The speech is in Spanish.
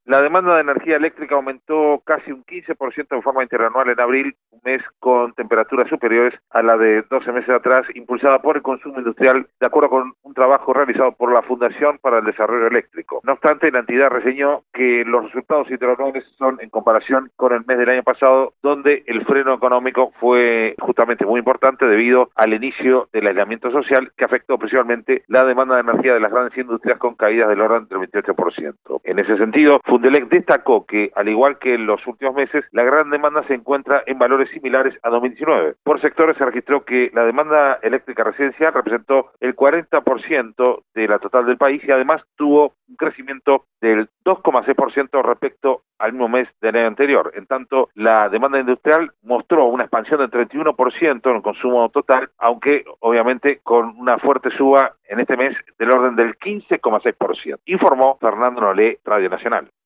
La demanda de energía eléctrica aumentó casi un 15% en forma interanual en abril, un mes con temperaturas superiores a la de 12 meses atrás, impulsada por el consumo industrial, de acuerdo con un trabajo realizado por la Fundación para el Desarrollo Eléctrico. No obstante, la entidad reseñó que los resultados interanuales son en comparación con el mes del año pasado, donde el freno económico fue justamente muy importante debido al inicio del aislamiento social que afectó principalmente la demanda de energía de las grandes industrias con caídas del orden del 28%. En ese sentido, Fundelec destacó que, al igual que en los últimos meses, la gran demanda se encuentra en valores similares a 2019. Por sectores se registró que la demanda eléctrica residencial representó el 40% de la total del país y además tuvo un crecimiento del 2,6% respecto al mismo mes del año anterior. En tanto, la demanda industrial mostró una expansión del 31% en el consumo total, aunque obviamente con una fuerte suba en este mes del orden del 15,6%. Informó Fernando Nolé, Radio Nacional.